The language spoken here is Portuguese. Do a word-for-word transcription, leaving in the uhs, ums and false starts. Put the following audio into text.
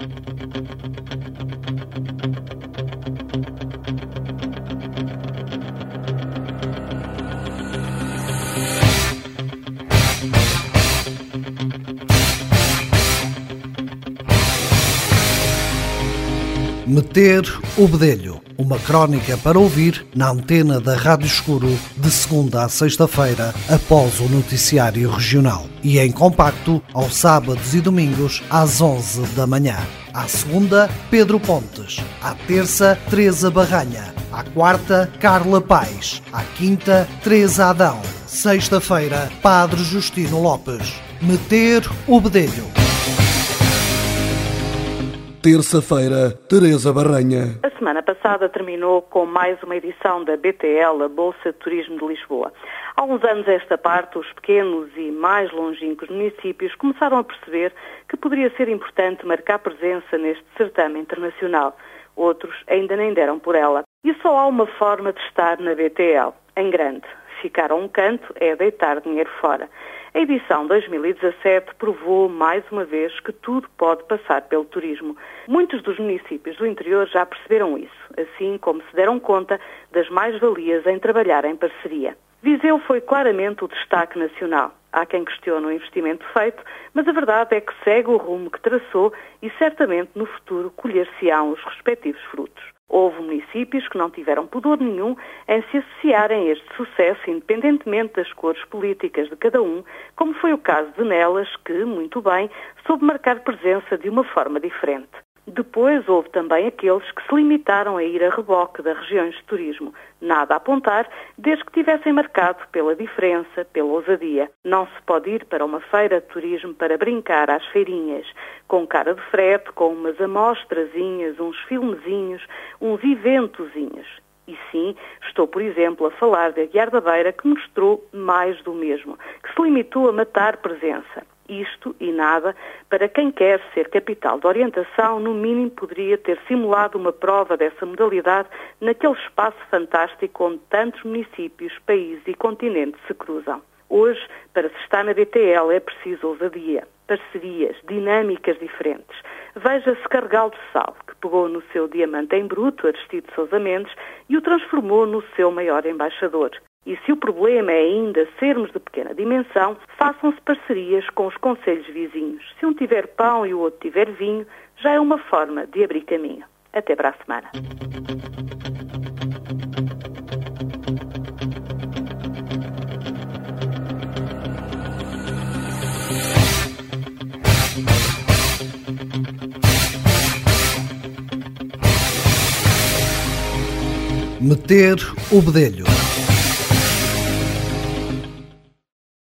Meter o bedelho, uma crónica para ouvir na antena da Rádio Escuro de segunda a sexta-feira após o noticiário regional e em compacto aos sábados e domingos às onze da manhã. À segunda, Pedro Pontes. À terça, Teresa Barranha. À quarta, Carla Paes. À quinta, Teresa Adão. Sexta-feira, Padre Justino Lopes. Meter o bedelho. Terça-feira, Teresa Barranha. A semana passada terminou com mais uma edição da B T L, a Bolsa de Turismo de Lisboa. Há uns anos esta parte, os pequenos e mais longínquos municípios começaram a perceber que poderia ser importante marcar presença neste certame internacional. Outros ainda nem deram por ela. E só há uma forma de estar na B T L, em grande. Ficar a um canto é deitar dinheiro fora. A edição dois mil e dezassete provou mais uma vez que tudo pode passar pelo turismo. Muitos dos municípios do interior já perceberam isso, assim como se deram conta das mais-valias em trabalhar em parceria. Viseu foi claramente o destaque nacional. Há quem questione o investimento feito, mas a verdade é que segue o rumo que traçou e certamente no futuro colher-se-ão os respectivos frutos. Houve municípios que não tiveram pudor nenhum em se associarem a este sucesso, independentemente das cores políticas de cada um, como foi o caso de Nelas, que, muito bem, soube marcar presença de uma forma diferente. Depois houve também aqueles que se limitaram a ir a reboque das regiões de turismo, nada a apontar, desde que tivessem marcado pela diferença, pela ousadia. Não se pode ir para uma feira de turismo para brincar às feirinhas, com cara de frete, com umas amostrazinhas, uns filmezinhos, uns eventozinhos. E sim, estou, por exemplo, a falar de Aguiar da Beira, que mostrou mais do mesmo, que se limitou a matar presença. Isto e nada, para quem quer ser capital de orientação, no mínimo poderia ter simulado uma prova dessa modalidade naquele espaço fantástico onde tantos municípios, países e continentes se cruzam. Hoje, para se estar na B T L é preciso ousadia, parcerias, dinâmicas diferentes. Veja-se Carregal de Sal, que pegou no seu diamante em bruto, Aristides Sousa Mendes, e o transformou no seu maior embaixador. E se o problema é ainda sermos de pequena dimensão, façam-se parcerias com os concelhos vizinhos. Se um tiver pão e o outro tiver vinho, já é uma forma de abrir caminho. Até para a semana. Meter o bedelho.